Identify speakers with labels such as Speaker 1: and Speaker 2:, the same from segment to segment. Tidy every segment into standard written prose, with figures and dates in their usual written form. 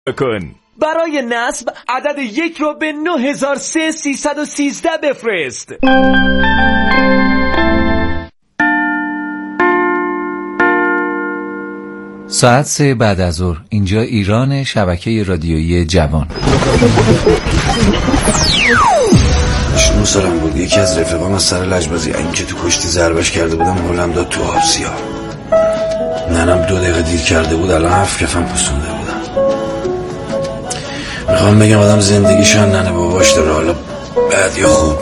Speaker 1: کن. برای نصب عدد 1 رو به 9313 بفرست.
Speaker 2: ساعت 3 بعد از ظهر، اینجا ایران، شبکه رادیویی جوان.
Speaker 3: 9 سالم بود، یکی از رفیقام از سر لجبازی این که تو کشتی ضربش کرده بودم هلم داد تو آب سیاه. ننم 2 دقیقه دیر کرده بود، الان 7 کفم پسونده بودم. میخوام بگم آدم زندگیشان ننه باباش داره، حالا بد یا خوب.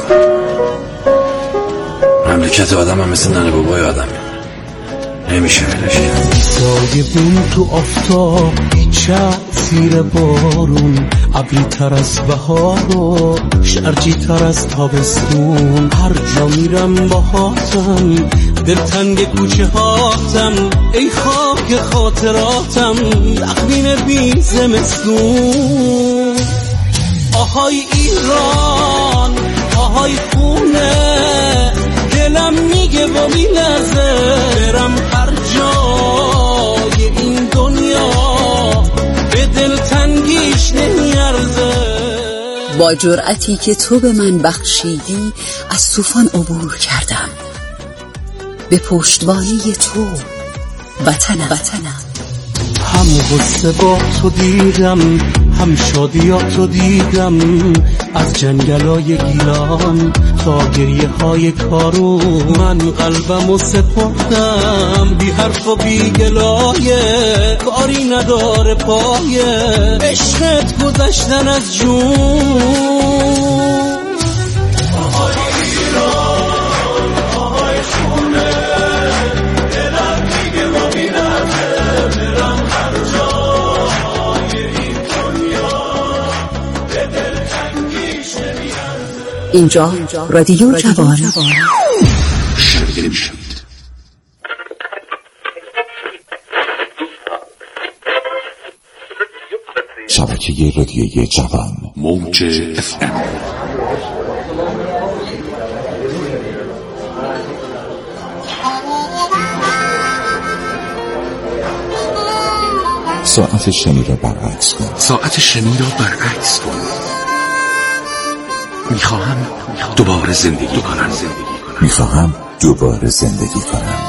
Speaker 3: مملکت آدم هم مثل ننه بابای آدم نمیشه ولش کرد.
Speaker 4: سایه بون تو آفتاب، تأثیر بارون، ابری تر از بهار و شرجی تر از تابستون. هر جا میرم باهاتم، دلتنگ کوچه هاتم، ای خاک خاطراتم، تخمین بی زمستون. آهای ایران، آهای خونه، دلم میگه و میلرزه، برم هر جای این دنیا، به دلتنگیش نمیارزه.
Speaker 5: با جرأتی که تو به من بخشیدی از طوفان عبور کردم، به پشتوانه تو وطنم.
Speaker 4: هم غصه با تو دیدم، هم شادیاتو دیدم، از جنگلای گیلان تا گریه های کارون. من قلبمو سپردم بی حرف و بی گلایه، کاری نداره پایه، عشقت گذشتن از جون. آهای ایران، آهای خونه، دلم میگه و بینمه، برم هر جای این دنیا، به دلتنگیش نمیارزه.
Speaker 5: اینجا رادیو جوان.
Speaker 6: شبکه رادیویی جوان، موج FM. ساعت شمی را برعکس کن. ساعت شمی را برعکس کن. میخواهم دوباره زندگی کنم. میخواهم دوباره زندگی کنم.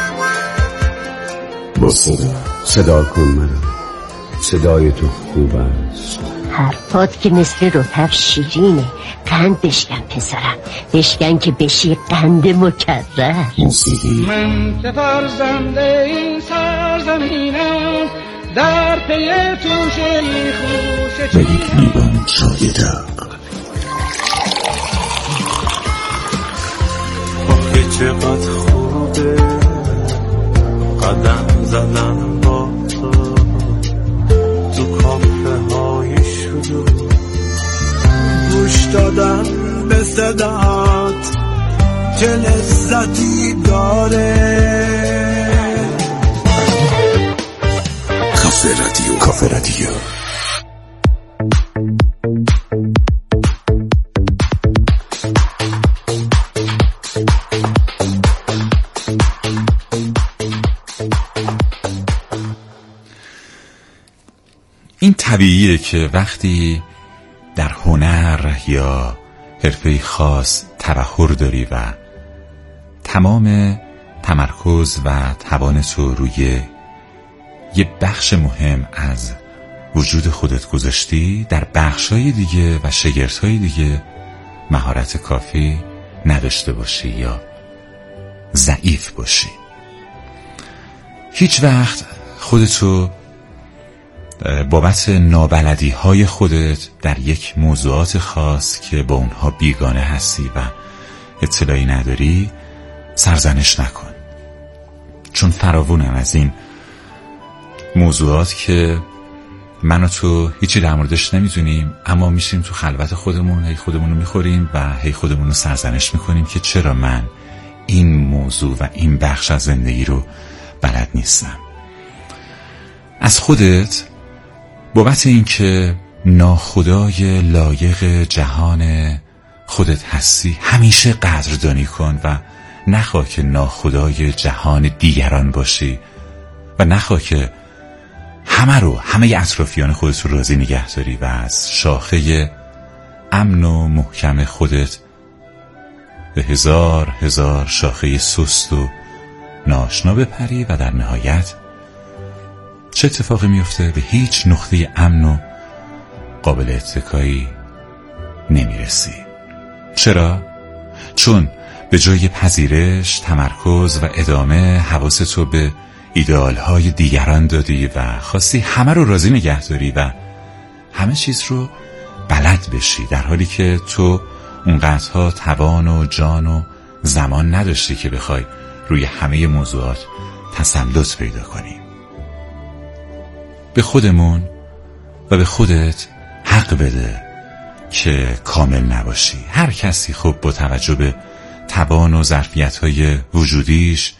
Speaker 6: با صدا کن منو. صدای تو خوب است.
Speaker 7: حرفات که مثل رطب شیرینه. قند بشکن پسرم، بشکن که بشی قند مکرر.
Speaker 6: موسیقی.
Speaker 8: من که فرزنده این سرزمینم، در پی توشه خوش
Speaker 6: و یک لیوان چای داغ.
Speaker 4: آخه چقدر خوبه قدم زدن با تو کافه های شلوغ، گوش دادن به صدات چه لذتی داره.
Speaker 6: کافه رادیو.
Speaker 9: این طبیعیه که وقتی در هنر یا حرفه خاص تبحر داری و تمام تمرکز و توان تو روی یه بخش مهم از وجود خودت گذاشتی، در بخشای دیگه و شگردهای دیگه مهارت کافی نداشته باشی یا ضعیف باشی. هیچ وقت خودتو بابت نابلدی های خودت در یک موضوعات خاص که با اونها بیگانه هستی و اطلاعی نداری سرزنش نکن، چون فراوونن از این موضوعات که من و تو هیچی در موردش نمیدونیم، اما میشیم تو خلوت خودمون هی خودمونو میخوریم و هی خودمونو سرزنش میکنیم که چرا من این موضوع و این بخش از زندگی رو بلد نیستم. از خودت بابت این که ناخدای لایق جهان خودت هستی همیشه قدردانی کن و نخواه که ناخدای جهان دیگران باشی و نخواه که همه اطرافیان خودت رو راضی نگه داری و از شاخه امن و محکم خودت به هزار شاخه سست و ناآشنا بپری و در نهایت چه اتفاقی میفته؟ به هیچ نقطه امن و قابل اتکایی نمیرسی. چرا؟ چون به جای پذیرش، تمرکز و ادامه حواستو به ایدئالهای دیگران دادی و خواستی همه رو راضی نگه داری و همه چیز رو بلد بشی، در حالی که تو اونقدرها توان و جان و زمان نداشتی که بخوای روی همه موضوعات تسلط پیدا کنی. به خودمون و به خودت حق بده که کامل نباشی. هر کسی خب با توجه به توان و ظرفیت‌های وجودیش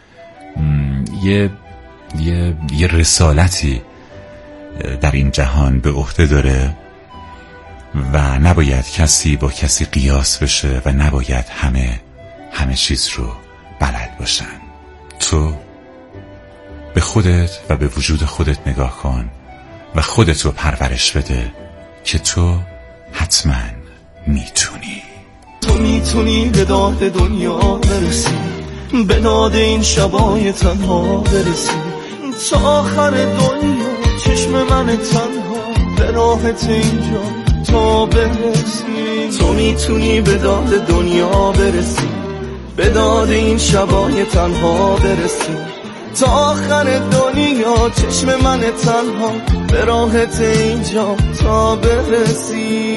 Speaker 9: یه رسالتی در این جهان به عهده داره و نباید کسی با کسی قیاس بشه و نباید همه چیز رو بلد باشن. تو به خودت و به وجود خودت نگاه کن و خودت رو پرورش بده که تو حتما میتونی.
Speaker 10: تو میتونی به داد دنیا برسی، به داد این شبای تنها برسی، تا آخر دنیا چشم من تنها به راحت اینجا تا برسی. تو میتونی به داد دنیا برسی، به داد این شبای تنها برسی، تا آخر دنیا چشم من تنها به راحت اینجا تا برسی.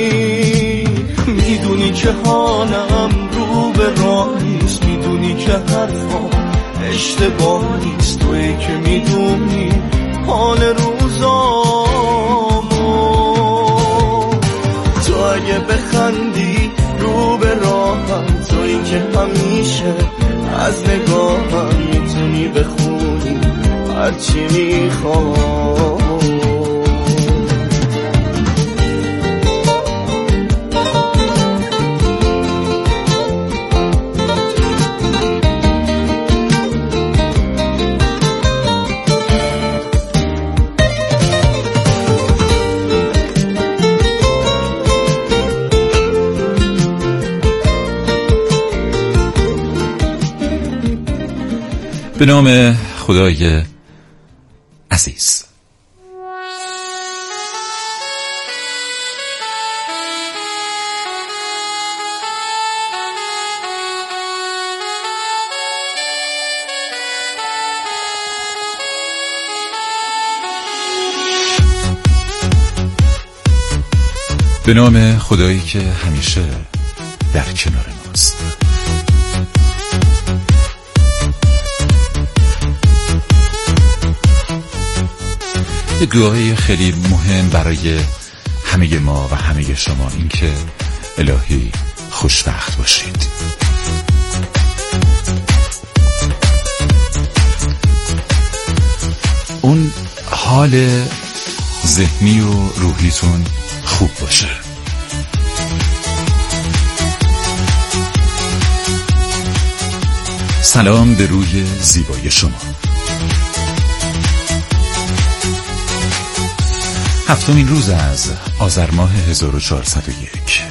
Speaker 10: میدونی که حالم رو به راه نیست، میدونی که حرفم اشتباه نیست، تویی که میدونی حال روزامو. تو اگه بخندی رو به راهم، تویی که همیشه از نگاهم میتونی بخونی هرچی میخوام.
Speaker 9: به نام خدای عزیز. به نام خدایی که همیشه در کنار ماست. یک دعای خیلی مهم برای همه ما و همه شما، این که الهی خوشبخت باشید. اون حال ذهنی و روحیتون خوب باشه. سلام به روی زیبای شما. 7مین روز از آذر ماه 1401.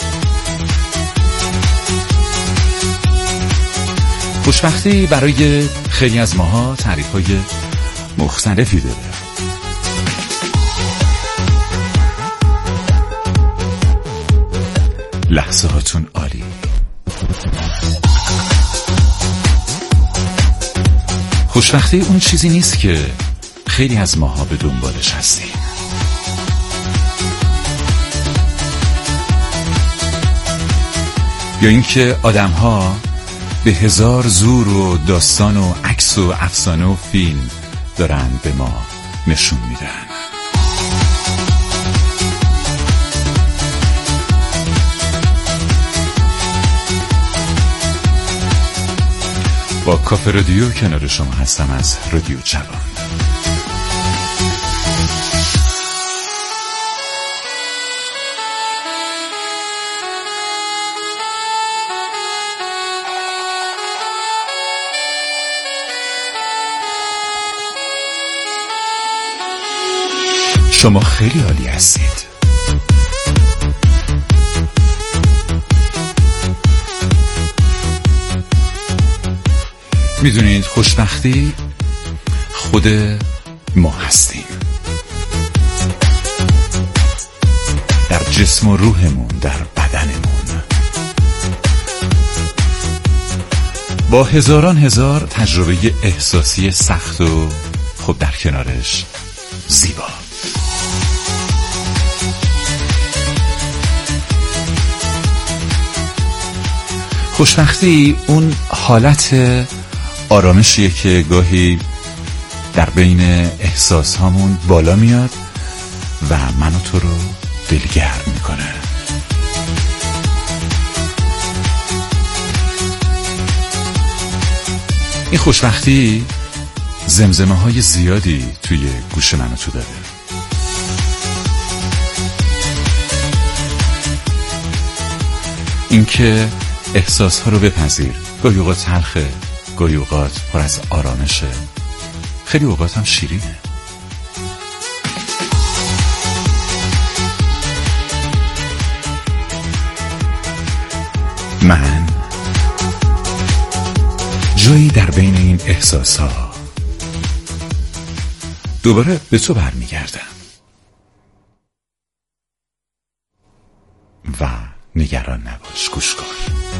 Speaker 9: خوشبختی برای خیلی از ماها تعریف‌های مختلفی داره. لحظه هاتون عالی. خوشبختی اون چیزی نیست که خیلی از ماها به دنبالش هستیم. یا اینکه آدم‌ها به هزار زور و داستان و عکس و افسانه و فیلم دارن به ما نشون میدن. با کافه رادیو کنار شما هستم از رادیو جوان. شما خیلی عالی هستید. میدونید خوشبختی خود ما هستیم، در جسم و روحمون، در بدنمون، با هزار تجربه احساسی سخت و خب در کنارش زیبا. خوشبختی اون حالت آرامشیه که گاهی در بین احساس هامون بالا میاد و من و تو رو دلگرم میکنه. این خوشبختی زمزمه های زیادی توی گوش من و تو داره. اینکه احساس ها رو بپذیر، گاهی اوقات تلخه، گاهی اوقات پر از آرامشه، خیلی اوقات هم شیرینه. من جایی در بین این احساس ها دوباره به تو برمیگردم و نگران نباش، گوش کن.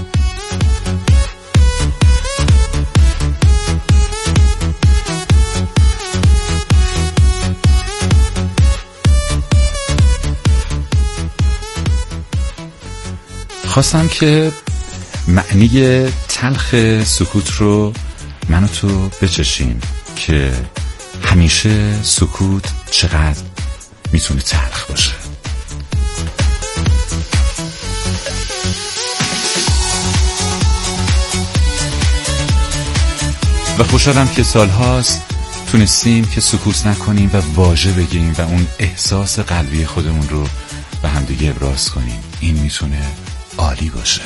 Speaker 9: خواستم که معنی تلخ سکوت رو من و تو بچشیم که همیشه سکوت چقدر میتونه تلخ باشه. و خوشحالم که سالهاست تونستیم که سکوت نکنیم و واژه بگیم و اون احساس قلبی خودمون رو به همدیگه ابراز کنیم. این میتونه عالی باشه.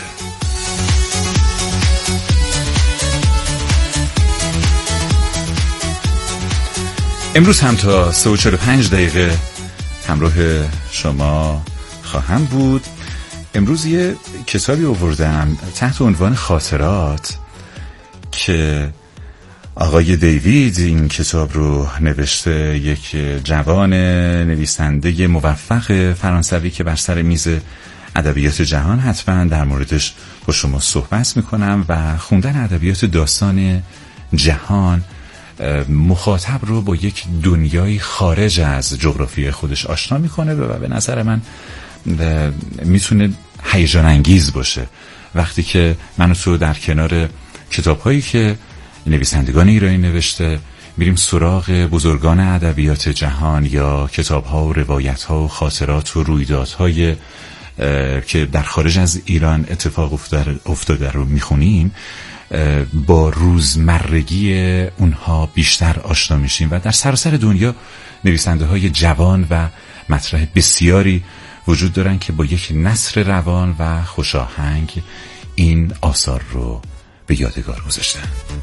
Speaker 9: امروز هم تا 3:45 همراه شما خواهم بود. امروز یه کتابی آوردم تحت عنوان خاطرات که آقای دیوید این کتاب رو نوشته، یک جوان نویسنده موفق فرانسوی که بر سر میز ادبیات جهان حتما در موردش با شما صحبت میکنم. و خوندن ادبیات داستان جهان مخاطب رو با یک دنیای خارج از جغرافی خودش آشنا میکنه و به نظر من میتونه هیجان انگیز باشه وقتی که من و تو در کنار کتاب‌هایی که نویسندگان ایرانی نوشته میریم سراغ بزرگان ادبیات جهان یا کتاب‌ها و روایت‌ها و خاطرات و رویدادهای که در خارج از ایران اتفاق افتاده رو میخونیم، با روزمرگی اونها بیشتر آشنا میشیم و در سراسر دنیا نویسنده های جوان و مطرح بسیاری وجود دارن که با یک نثر روان و خوشاهنگ این آثار رو به یادگار گذاشتن.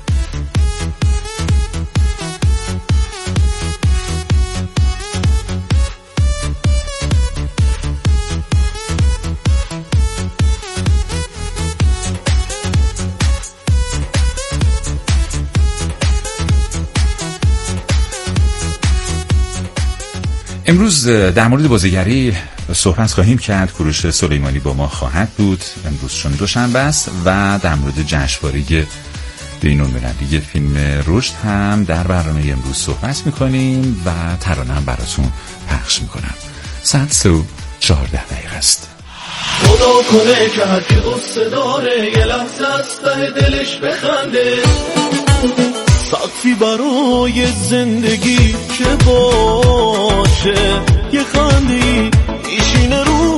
Speaker 9: امروز در مورد بازیگری صحبت خواهیم کرد. کوروش سلیمانی با ما خواهد بود امروز چون دوشنبه است و در مورد جشنواره بین‌المللی فیلم رشد هم در برنامه امروز صحبت میکنیم و ترانه هم براتون پخش میکنم. ساعت 3:14 است.
Speaker 10: خدا کنه که هر که قصه داره یه لحظه از ته دلش بخنده، سقفی برای زندگی که باشه، یه خندی ایشینه رو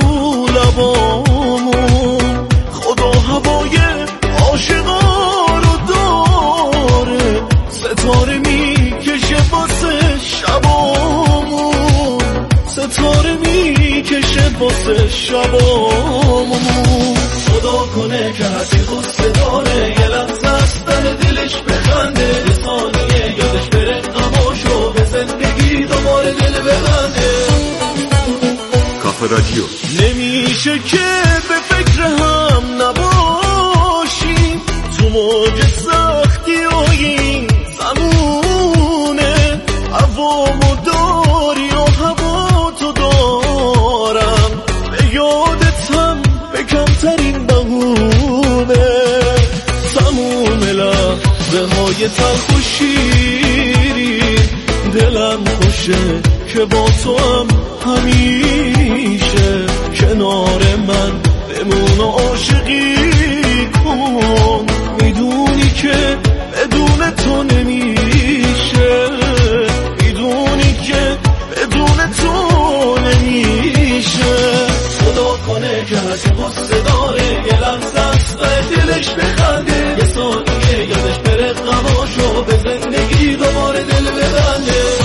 Speaker 10: لبامون، خدا هوای عاشقا رو داره، ستاره میکشه واسه شبامون، ستاره میکشه واسه شبامون. خدا کنه که هر که قصه داره یه لحظه از ته دلش بخنده، یه ثانیه یادش بره غماشو به زندگی دوباره دل ببنده. رادیو. نمیشه که به فکر هم نباشیم تو موج سختی و این زمونه، هوامو داری و هوا تو دارم، به یادتم به کمترین بهونه، تموم لحظه های تلخ و شیرین دلم خوشه که با تو هم همیشه کنار من بمون و عاشقی کن، میدونی که بدون تو نمیشه، میدونی که بدون تو نمیشه. خدا کنه که هرچی غصه داره یه لحظه است دلش بخنده، یه ثانیه یادش بره غماشو به زندگی دوباره دل ببنده.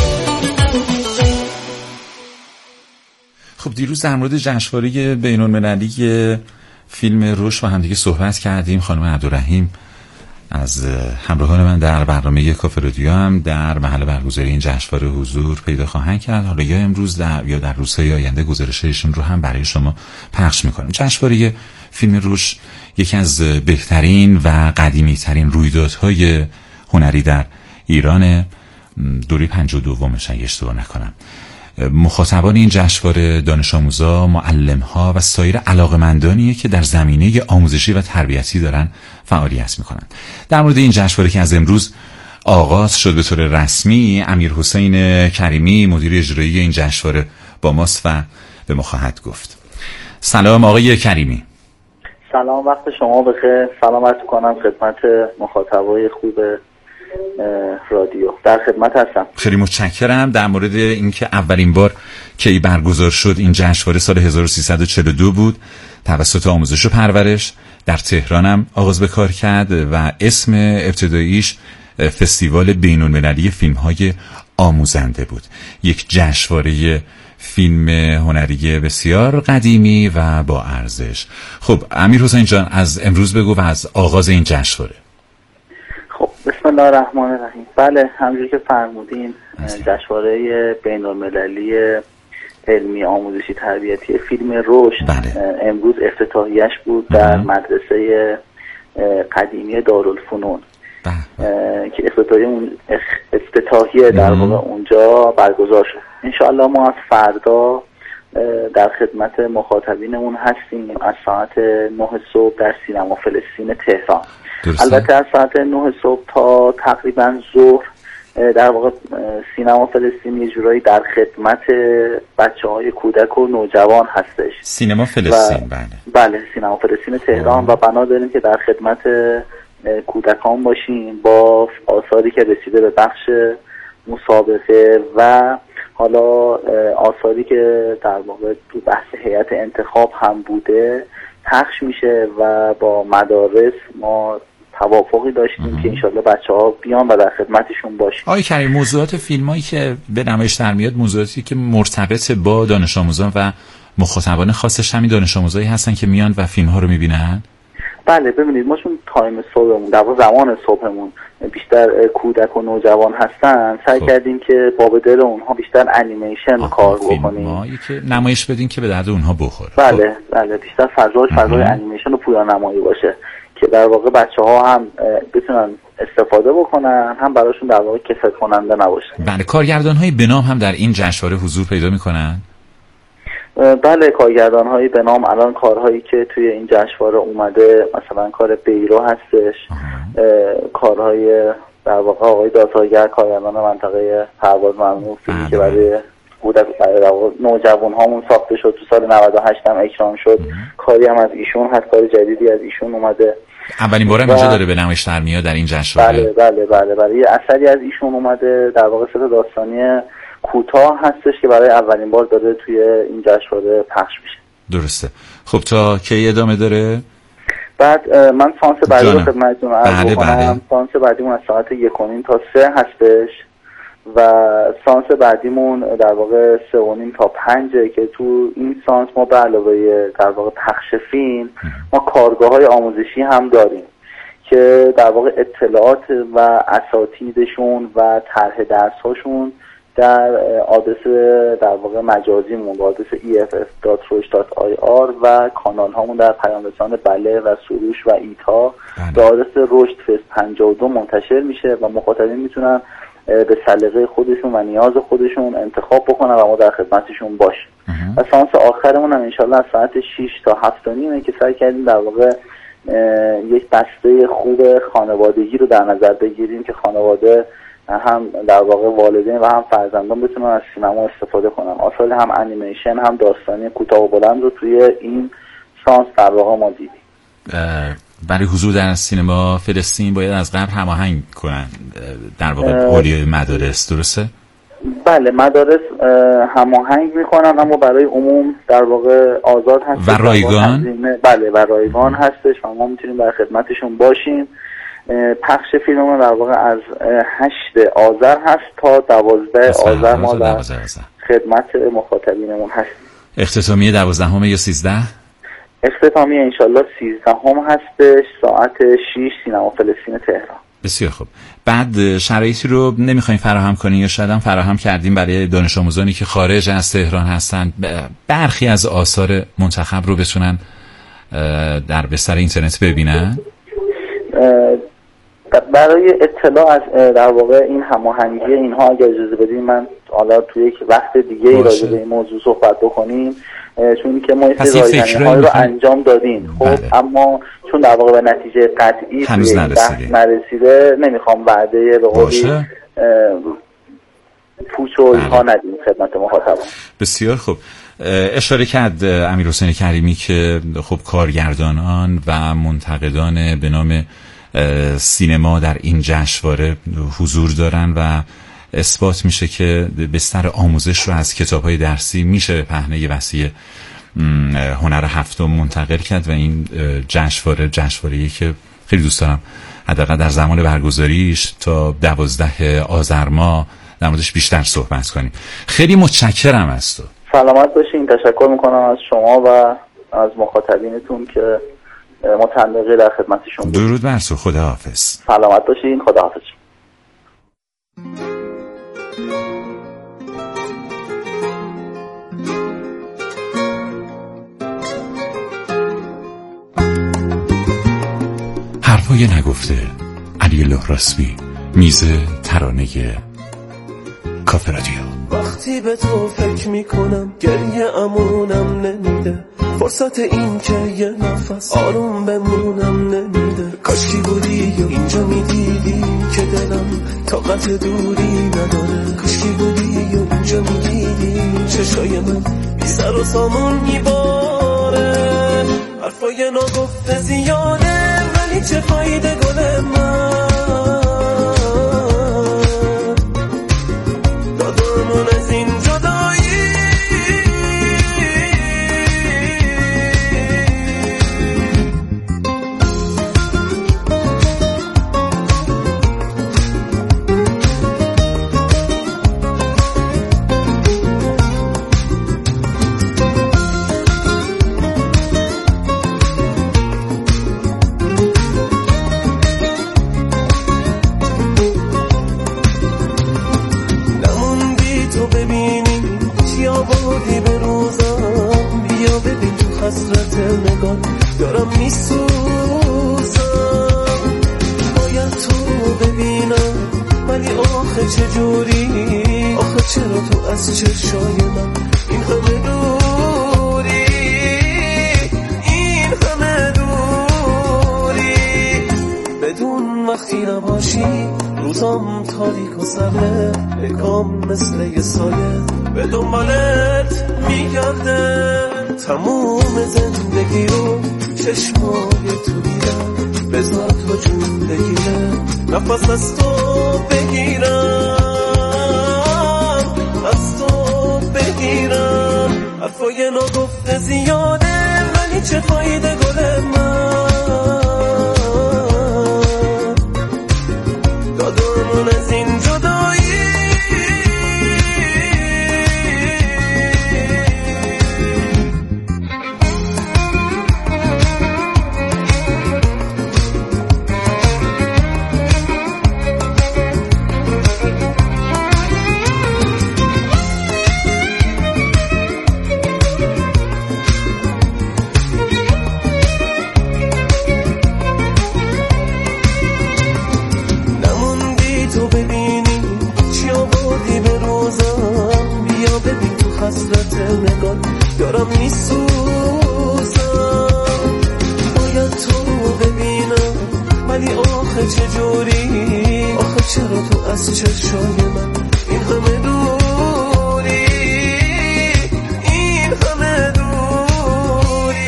Speaker 9: خب دیروز در مورد جشنواره بین‌المللی فیلم روش با هم دیگه صحبت کردیم. خانم عبدالرحیم از همراهان من در برنامه کافه رادیو هم در محل برگزاری این جشنواره حضور پیدا خواهند کرد. حالا یا امروز یا در روزهای آینده گزارش‌هایشون رو هم برای شما پخش می‌کنیم. جشنواره فیلم روش یکی از بهترین و قدیمی‌ترین رویدادهای هنری در ایران، دوره 52مش اگه اشتباه نکنم. مخاطبان این جشنواره دانش آموزا، معلم‌ها و سایر علاقه‌مندانیه که در زمینه آموزشی و تربیتی دارن فعالیت میکنن. در مورد این جشنواره که از امروز آغاز شد به طور رسمی، امیرحسین کریمی مدیر اجرایی این جشنواره با ماست و به ما خواهد گفت. سلام آقای کریمی.
Speaker 11: سلام، وقت شما بخیر. سلام عرض کنم خدمت مخاطبای خوب رادیو. در خدمت هستم.
Speaker 9: خیلی متشکرم. در مورد اینکه اولین بار کی برگزار شد این جشنواره سال 1342 بود، توسط آموزش و پرورش در تهران هم آغاز به کار کرد و اسم ابتداییش فستیوال بین‌المللی فیلم‌های آموزنده بود. یک جشنواره فیلم هنری بسیار قدیمی و با ارزش. خب امیرحسین جان، از امروز بگو و از آغاز این جشنواره.
Speaker 11: خب بسم الله الرحمن الرحیم. بله، همونجوری که فرمودین جشنواره بین‌المللی علمی آموزشی تربیتی فیلم رشد امروز افتتاحیه‌اش بود در مدرسه قدیمی دارالفنون که افتتاحیه در واقع اونجا برگزار شد. انشاءالله ما از فردا در خدمت مخاطبینمون هستیم از ساعت 9 صبح در سینما فلسطین تهران. البته از ساعت 9 صبح تا تقریبا ظهر در واقع سینما فلسطین یه جورایی در خدمت بچه‌های کودک و نوجوان هستش.
Speaker 9: سینما فلسطین
Speaker 11: بله سینما فلسطین تهران و بنا داریم که در خدمت کودکان باشیم با آثاری که رسیده به بخش مسابقه و حالا آثاری که در واقع تو بحث هیئت انتخاب هم بوده پخش میشه و با مدارس ما توافقی داشتیم که انشالله بچه‌ها بیان و در خدمتشون باشیم.
Speaker 9: آقای کریم، موضوعات فیلمایی که به نمایش در میاد موضوعاتی که مرتبط با دانش آموزان و مخاطبان خاصش همین دانش آموزایی هستن که میان و فیلم‌ها رو می‌بینن؟
Speaker 11: بله، ببینید ما چون تایم صبحمون در واقع زمان صبحمون بیشتر کودک و نوجوان هستن، سعی کردیم که با دل اونها بیشتر انیمیشن کار بکنیم
Speaker 9: که نمایش بدین که به درد اونها بخوره.
Speaker 11: بله بله، بیشتر فضای انیمیشن و پویان نمایی باشه که در واقع بچه‌ها هم بتونن استفاده بکنن، هم براشون در واقع کسل کننده نباشه.
Speaker 9: بله، کارگردان‌های به نام هم در این جشنواره حضور پیدا می‌کنن.
Speaker 11: بله، کارگردان‌های به نام الان کارهایی که توی این جشنواره اومده مثلا کار بیرو هستش، کارهای در واقع آقای داتاگر کارگردان منطقه پرواز ممنوع، فیلمی که برای کودک نوجوان هامون ساخته شد تو سال 98 هم اکرام شد. کاری هم از ایشون هست، کار جدیدی از ایشون اومده.
Speaker 9: اولین بارم اینجا داره به نمایش در میاد در این جشنواره.
Speaker 11: بله یه اثری از ایشون اومده، در واقع سه داستانی کوتاه هستش که برای اولین بار داره توی این جشنواره پخش میشه.
Speaker 9: درسته. خب تا کی ادامه داره؟
Speaker 11: بعد من سانس بعدی رو خدمتتون عرض می‌کنم. سانس بعدیمون از ساعت 1:30 تا 3 هستش و سانس بعدیمون در واقع 3:30 تا 5 که تو این سانس ما به علاوه در واقع پخش فیلم ما کارگاه‌های آموزشی هم داریم که در واقع اطلاعات و اساتیدشون و طرح درس‌هاشون در آدرس در واقع مجازیمون با آدرس eff.rushd.ir و کانال هامون در پیام رسان بله و سروش و ایتا به آدرس رشد فست 52 منتشر میشه و مخاطبین میتونن به سلیقه خودشون و نیاز خودشون انتخاب بکنن و ما در خدمتشون باشیم. و سانس آخرمون هم انشالله از ساعت 6 تا 7:30 که سعی کردیم در واقع یک بسته خوب خانوادگی رو در نظر بگیریم که خانواده هم در واقع والدین و هم فرزندان بتونن از سینما استفاده کنن. آثار هم انیمیشن هم داستانی کوتاه و بلند رو توی این سانس در واقع ما دیدیم.
Speaker 9: برای حضور در سینما فلسطین باید از قبل هماهنگ کنن در واقع اولیای مدارس، درسته؟
Speaker 11: بله، مدارس هماهنگ میکنن اما برای عموم در واقع آزاد هست
Speaker 9: و رایگان.
Speaker 11: بله و رایگان هستش و ما میتونیم در خدمتشون باشیم. پخش فیلممون در واقع از 8 آذر هست تا 12 آذر ما در خدمت مخاطبینمون هستیم.
Speaker 9: اختتامیه 12 یا 13؟
Speaker 11: اختتامیه انشالله 13 هستش ساعت 6 سینما فلسطین تهران.
Speaker 9: بسیار خوب. بعد شرایطی رو نمیخوایم فراهم کنیم یا شاید هم فراهم کردیم برای دانش آموزانی که خارج از تهران هستن برخی از آثار منتخب رو بتونن در بستر اینترنت ببینن؟
Speaker 11: برای اطلاع از در واقع این هماهنگی اینها اگه اجازه بدید من حالا توی یک وقت دیگه راجع به این موضوع صحبت بکنیم، چون که ما این رایزنی‌های رو انجام دادیم خب اما چون در واقع به نتیجه قطعی
Speaker 9: هنوز
Speaker 11: نرسیده نمیخوام وعده به قولی پوچ و اینها ندیم خدمت مخاطبان.
Speaker 9: بسیار خوب. اشاره کرد امیرحسین کریمی که خب کارگردانان و منتقدان به نام سینما در این جشنواره حضور دارن و اثبات میشه که بستر آموزش رو از کتاب‌های درسی میشه به پهنه وسیع هنر هفتم منتقل کرد و این جشنواره‌ای که خیلی دوست دارم حداقل در زمان برگزاریش تا 12 آذر ماه در موردش بیشتر صحبت کنیم. خیلی متشکرم از تو.
Speaker 11: سلامت باشین. تشکر میکنم از شما و از مخاطبینتون که متعلقه در خدمتشون.
Speaker 9: درود بر تو. خداحافظ.
Speaker 11: سلامت باشین. خداحافظ.
Speaker 9: حرفای نگفته علی لهراسبی، میز ترانه کافه رادیو.
Speaker 10: وقتی به تو فکر میکنم گریه امونم نمیده، فرصت این که یه نفس آروم بمونم نمیده. کاشکی بودی یا اینجا میدیدی که دلم طاقت دوری نداره. کاشکی بودی یا اینجا میدیدی چشای من بی سر و سامون میباره. حرفای نگفته زیاده ولی چه فایده گل من، دادمون از این جدایی. حسرت نگاه دارم میسوزم، باید تو ببینم ولی آخه چجوری، آخه چرا تو از چشای من این همه دوری، این همه دوری. بدون وقتی نباشی روزام تاریک و سرده، نگام مثل یه سایه به دنبالت میگرده. تموم زندگی رو چشمای تو دیدم، بذار تو جون بگیره نفس از تو بگیرم، از تو بگیرم. حرفای نگفته زیاده ولی چه فایده گل من، دادمون از این جدایی.
Speaker 12: خستگان دارم میسوزم. باید تو ببینم ولی آخه چجوری؟ آخه چرا تو از چشای من این همه دوری، این همه دوری؟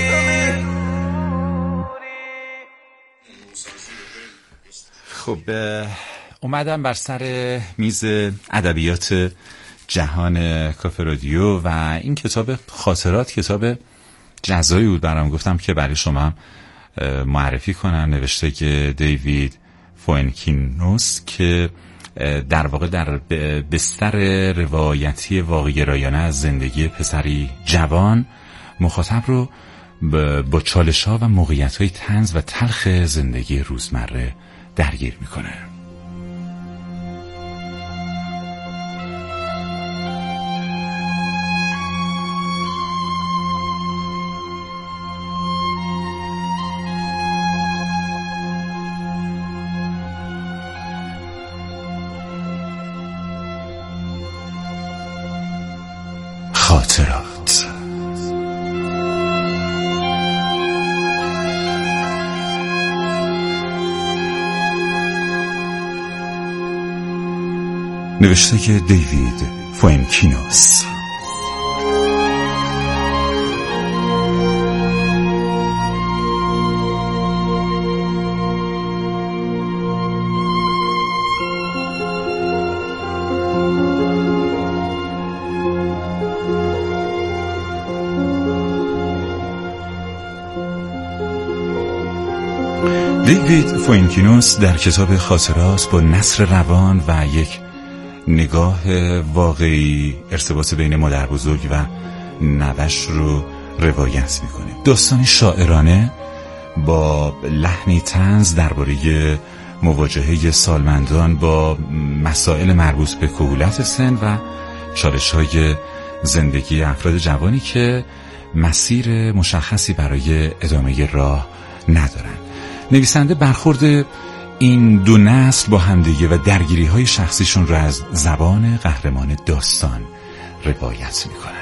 Speaker 9: خب اومدم بر سر میز ادبیات جهان کافه رادیو و این کتاب خاطرات کتاب جزایی بود برام. گفتم که برای شما معرفی کنم. نوشته که دیوید فوئنکینوس که در واقع در بستر روایتی واقع‌گرایانه از زندگی پسری جوان مخاطب رو با چالش‌ها و موقعیت‌های طنز و تلخ زندگی روزمره درگیر میکنه. خاطرات. نوشته که دیوید فوئنکینوس. دیوید فوئنکینوس در کتاب خاطرات با نثر روان و یک نگاه واقعی ارتباط بین مادر بزرگ و نوش رو روایت میکنه. داستانی شاعرانه با لحنی طنز درباره مواجهه سالمندان با مسائل مربوط به کهولت سن و چالش‌های زندگی افراد جوانی که مسیر مشخصی برای ادامه راه ندارن. نویسنده برخورد این دو نسل با همدیگه و درگیری‌های شخصیشون را از زبان قهرمان داستان روایت میکنه.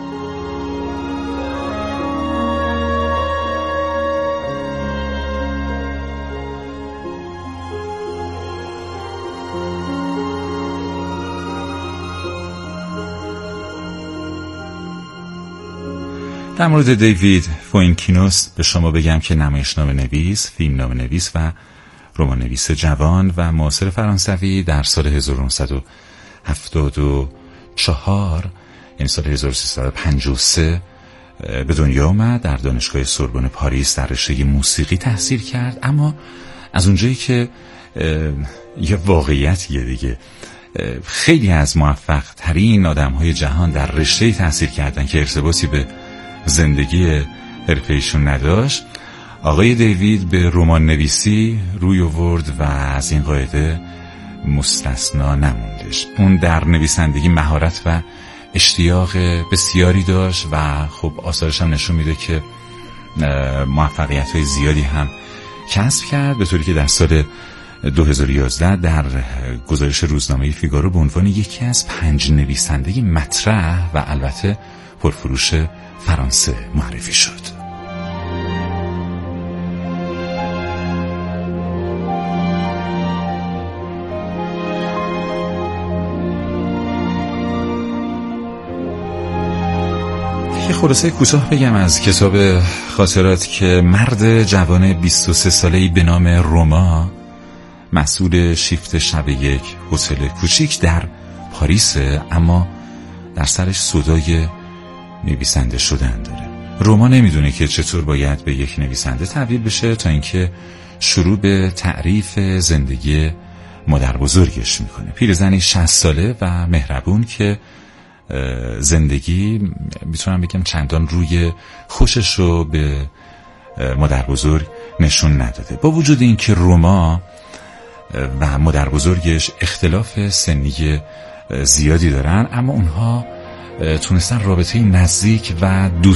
Speaker 9: در مورد دیوید فوئنکینوس به شما بگم که نمایشنامه نویس، فیلمنامه نویس و رمان نویس جوان و معاصر فرانسوی در سال 1974 یعنی سال 1353 به دنیا آمد. در دانشگاه سوربن پاریس در رشته موسیقی تحصیل کرد. اما از اونجایی که یه واقعیتیه دیگه، خیلی از موفق ترین آدم‌های جهان در رشته تحصیل کردن که ارتباطی به زندگی حرفه‌ایشون نداشت، آقای دیوید به رمان نویسی روی آورد و از این قاعده مستثنا نموندش. اون در نویسندگی مهارت و اشتیاق بسیاری داشت و خب آثارش هم نشون میده که موفقیت‌های زیادی هم کسب کرد، به طوری که در سال 2011 در گزارش روزنامه فیگارو به عنوان یکی از 5 نویسنده مطرح و البته پرفروش فرانسه معرفی شد. یه خلاصه کوتاه بگم از کتاب خاطرات که مرد جوان 23 ساله‌ای به نام روما مسئول شیفت شب یک هتل کوچیک در پاریسه، اما در سرش سودای نویسنده شدن داره. روما نمیدونه که چطور باید به یک نویسنده تبدیل بشه تا اینکه شروع به تعریف زندگی مادر بزرگش میکنه. پیرزنی 60 ساله و مهربون که زندگی میتونم بگم چندان روی خوشش رو به مادر بزرگ نشون نداده. با وجود اینکه روما و مادر بزرگش اختلاف سنی زیادی دارن، اما اونها تونستن رابطه نزدیک و